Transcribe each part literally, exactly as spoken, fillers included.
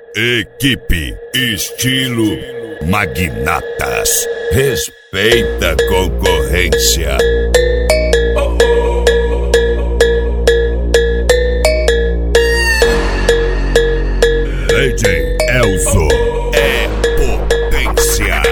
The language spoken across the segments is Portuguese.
Equipe estilo Magnatas. Respeita a concorrência. D J Elzo é potência.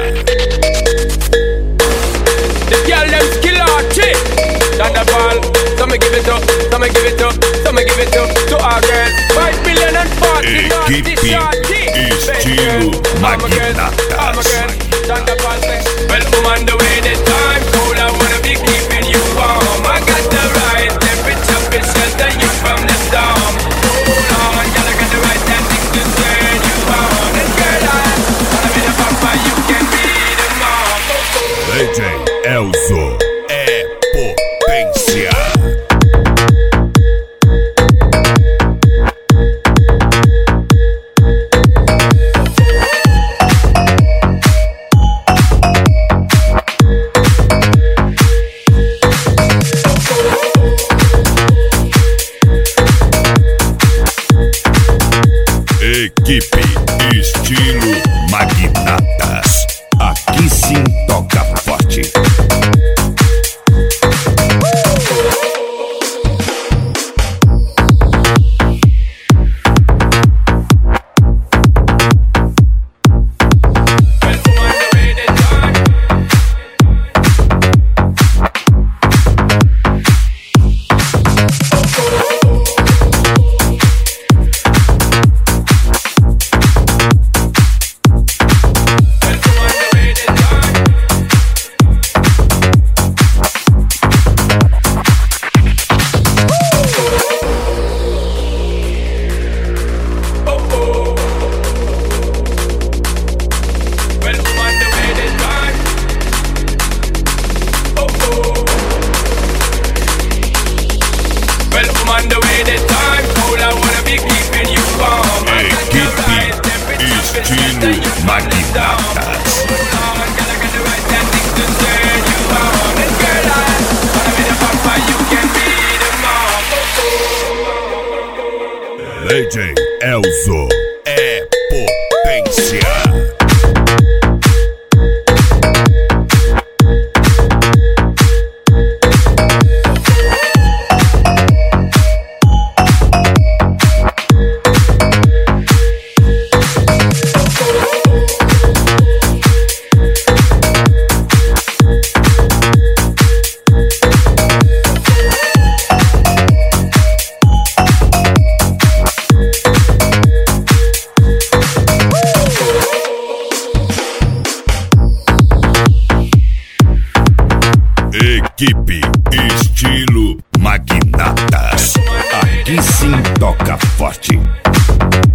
The girl them skill artist. Thunderball, so me give it up, so me give it up, so me give it up to our girls. Five billion and forty Equipe estilo Magnatas. Thunderball say, well, I'm on the way this time. Cool, I wanna be keeping you warm. I got the right temperature, to shelter you from the storm. Hold on, girl, I got the right tactics to turn you on. And girl, I wanna be the papa, you can be the mom. D J Elzo é potência. Equipe estilo Magnatas. Aqui sim toca forte. Estilo Magnatas. D J Elzo é potência. Equipe estilo Magnatas. Aqui sim toca forte.